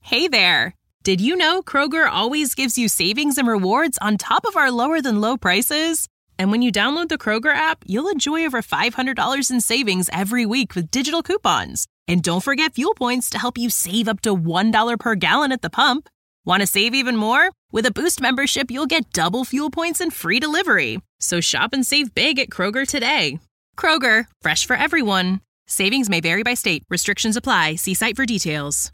Hey there! Did you know Kroger always gives you savings and rewards on top of our lower-than-low prices? And when you download the Kroger app, you'll enjoy over $500 in savings every week with digital coupons. And don't forget fuel points to help you save up to $1 per gallon at the pump. Want to save even more? With a Boost membership, you'll get double fuel points and free delivery. So shop and save big at Kroger today. Kroger, fresh for everyone. Savings may vary by state. Restrictions apply. See site for details.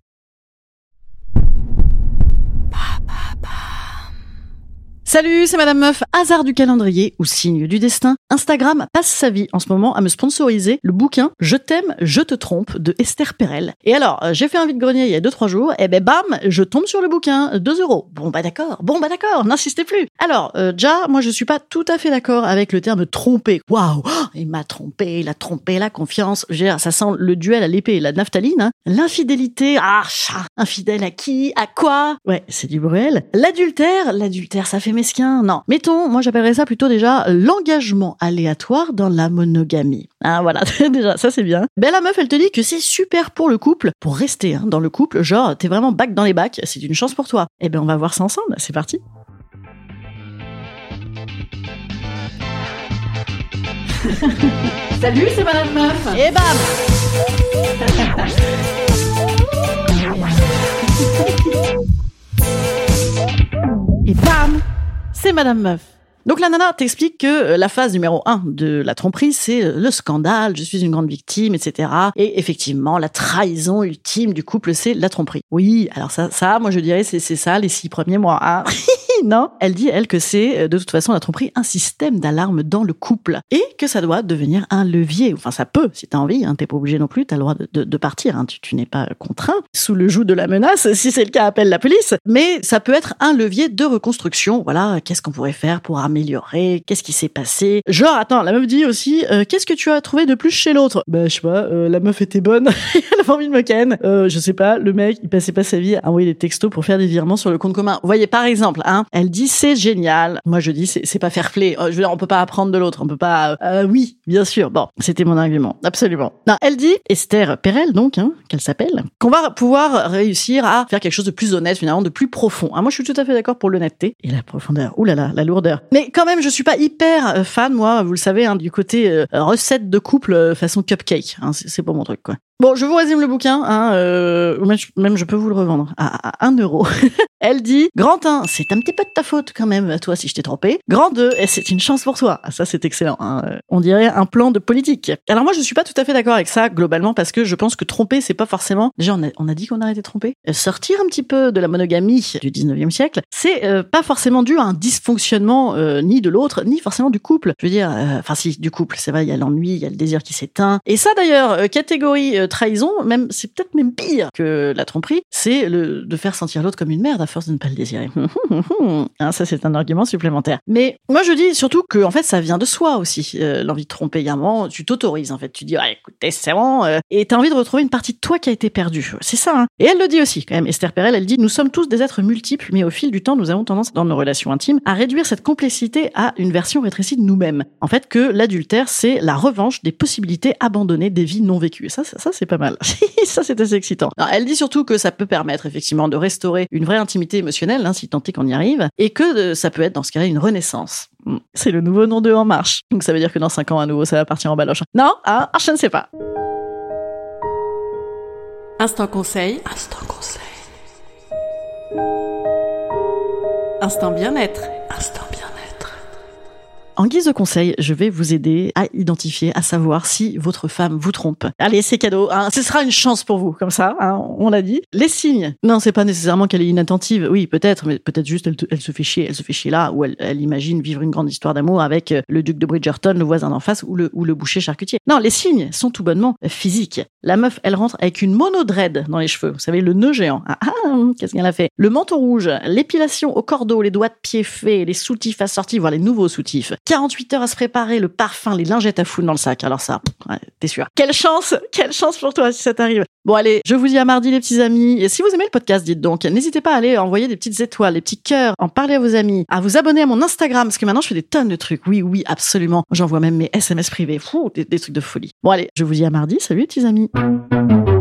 Salut, c'est Madame Meuf. Hasard du calendrier ou signe du destin, Instagram passe sa vie en ce moment à me sponsoriser le bouquin « Je t'aime, je te trompe » de Esther Perel. Et alors, j'ai fait un vide-grenier il y a 2-3 jours, et ben bam, je tombe sur le bouquin, 2 €. Bon bah d'accord, n'insistez plus. Alors, déjà, moi je suis pas tout à fait d'accord avec le terme tromper. Waouh, il m'a trompé, il a trompé la confiance. Ça sent le duel à l'épée et la naphtaline. Hein. L'infidélité, infidèle à qui, à quoi? Ouais, c'est du Bruel. L'adultère, ça fait mesquin. Non, mettons, moi j'appellerais ça plutôt déjà l'engagement aléatoire dans la monogamie. Ah voilà, déjà, ça c'est bien. Ben la meuf, elle te dit que c'est super pour le couple, pour rester dans le couple, genre t'es vraiment bac dans les bacs, c'est une chance pour toi. Eh ben on va voir ça ensemble, c'est parti. Salut, c'est Madame Meuf. Et bam. Et bam, c'est Madame Meuf. Donc la nana t'explique que la phase numéro 1 de la tromperie, c'est le scandale, je suis une grande victime, etc. Et effectivement, la trahison ultime du couple, c'est la tromperie. Oui, alors ça, moi je dirais, c'est ça les 6 premiers mois. Hein. Non, elle dit, elle, que c'est, de toute façon, la tromperie, un système d'alarme dans le couple. Et que ça doit devenir un levier. Enfin, ça peut, si t'as envie, hein, t'es pas obligé non plus, t'as le droit de partir, hein, tu n'es pas contraint, sous le joug de la menace, si c'est le cas, appelle la police. Mais ça peut être un levier de reconstruction. Voilà, qu'est-ce qu'on pourrait faire pour améliorer? Qu'est-ce qui s'est passé? Genre, attends, la meuf dit aussi, qu'est-ce que tu as trouvé de plus chez l'autre? Bah, je sais pas, la meuf était bonne, elle avait envie de me ken. Je sais pas, le mec, il passait pas sa vie à envoyer des textos pour faire des virements sur le compte commun. Vous voyez, par exemple, hein, elle dit c'est génial. Moi je dis c'est pas fair play. Je veux dire, on peut pas apprendre de l'autre, on peut pas. Oui, bien sûr. Bon, c'était mon argument, absolument. Non, elle dit Esther Perel donc, hein, qu'elle s'appelle, qu'on va pouvoir réussir à faire quelque chose de plus honnête finalement, de plus profond. Ah, moi je suis tout à fait d'accord pour l'honnêteté et la profondeur. Ouh là là, la lourdeur. Mais quand même, je suis pas hyper fan, moi, vous le savez, hein, du côté recette de couple façon cupcake. Hein, c'est pas mon truc quoi. Bon, je vous résume le bouquin, hein, même je peux vous le revendre à 1 €. Elle dit, grand 1, c'est un petit peu de ta faute quand même, toi, si je t'ai trompé. Grand 2, c'est une chance pour toi. Ah, ça, c'est excellent. Hein. On dirait un plan de politique. Alors moi, je suis pas tout à fait d'accord avec ça, globalement, parce que je pense que tromper, c'est pas forcément... Déjà, on a dit qu'on arrêtait de tromper. Sortir un petit peu de la monogamie du 19e siècle, c'est pas forcément dû à un dysfonctionnement ni de l'autre, ni forcément du couple. Je veux dire, si, du couple, c'est vrai, il y a l'ennui, il y a le désir qui s'éteint. Et ça, d'ailleurs, catégorie trahison, même c'est peut-être même pire que la tromperie, c'est de faire sentir l'autre comme une merde à force de ne pas le désirer. Hein, ça c'est un argument supplémentaire. Mais moi je dis surtout que en fait ça vient de soi aussi, l'envie de tromper. Il y a un moment, tu t'autorises en fait, tu dis écoutez c'est bon, et t'as envie de retrouver une partie de toi qui a été perdue. C'est ça. Hein. Et elle le dit aussi quand même. Esther Perel, elle dit nous sommes tous des êtres multiples, mais au fil du temps nous avons tendance dans nos relations intimes à réduire cette complexité à une version rétrécie de nous-mêmes. En fait que l'adultère c'est la revanche des possibilités abandonnées des vies non vécues. Et ça c'est pas mal. Ça, c'est assez excitant. Alors, elle dit surtout que ça peut permettre effectivement de restaurer une vraie intimité émotionnelle, hein, si tant est qu'on y arrive, et que ça peut être dans ce cas-là une renaissance. C'est le nouveau nom de En Marche. Donc ça veut dire que dans 5 ans, à nouveau, ça va partir en baloche. Non, hein, je ne sais pas. Instant conseil. Instant conseil. Instant bien-être. Instant bien-être. En guise de conseil, je vais vous aider à identifier, à savoir si votre femme vous trompe. Allez, c'est cadeau, hein. Ce sera une chance pour vous, comme ça, hein, on l'a dit. Les signes. Non, c'est pas nécessairement qu'elle est inattentive, oui, peut-être, mais peut-être juste elle se fait chier là, ou elle imagine vivre une grande histoire d'amour avec le duc de Bridgerton, le voisin d'en face, ou le boucher charcutier. Non, les signes sont tout bonnement physiques. La meuf, elle rentre avec une monodread dans les cheveux, vous savez, le nœud géant. Qu'est-ce qu'elle a fait? Le menton rouge, l'épilation au cordeau, les doigts de pied faits, les soutifs assortis, voire les nouveaux soutifs. 48 heures à se préparer, le parfum, les lingettes à foutre dans le sac. Alors ça, ouais, t'es sûr. Quelle chance pour toi si ça t'arrive. Bon allez, je vous dis à mardi les petits amis. Et si vous aimez le podcast, dites donc, n'hésitez pas à aller envoyer des petites étoiles, des petits cœurs, en parler à vos amis, à vous abonner à mon Instagram, parce que maintenant je fais des tonnes de trucs. Oui, absolument. J'envoie même mes SMS privés. Des trucs de folie. Bon allez, je vous dis à mardi. Salut les petits amis.